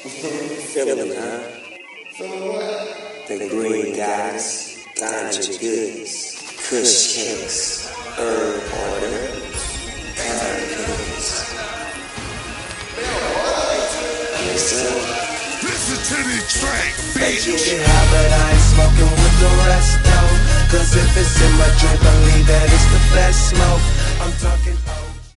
Feeling, huh? The green goddess, ganja goods, kush cakes, herb orders, cotton cookies. Listen. Listen to the track, bitch. You get high, but I ain't smoking with the rest, though. Cause if it's in my drink, believe that it's the best smoke. I'm talking.